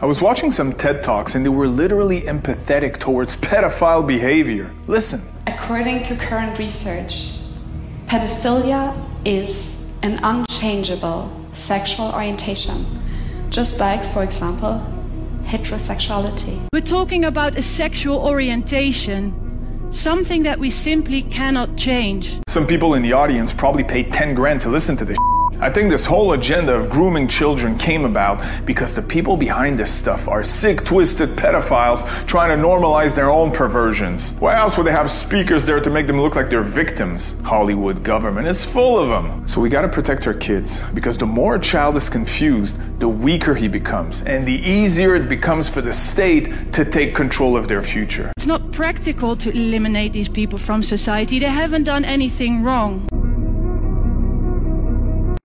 I was watching some TED Talks and they were literally empathetic towards pedophile behavior. Listen. According to current research, pedophilia is an unchangeable sexual orientation, just like, for example, heterosexuality. We're talking about a sexual orientation, something that we simply cannot change. Some people in the audience probably paid 10 grand to listen to this. I think this whole agenda of grooming children came about because the people behind this stuff are sick, twisted pedophiles trying to normalize their own perversions. Why else would they have speakers there to make them look like they're victims? Hollywood government is full of them. So we gotta protect our kids, because the more a child is confused, the weaker he becomes, and the easier it becomes for the state to take control of their future. It's not practical to eliminate these people from society. They haven't done anything wrong.